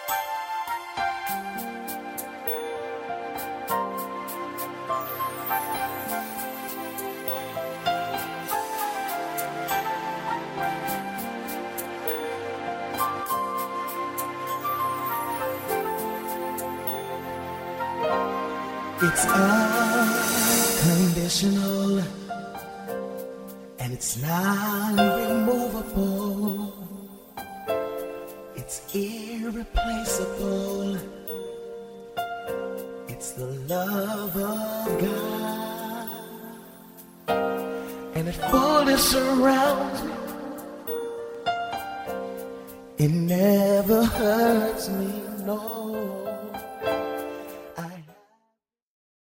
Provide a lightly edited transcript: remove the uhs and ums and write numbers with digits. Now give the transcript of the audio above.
It's unconditional and it's non-removable. It's irreplaceable. It's the love of God, and it fully surrounds me. It never hurts me, no.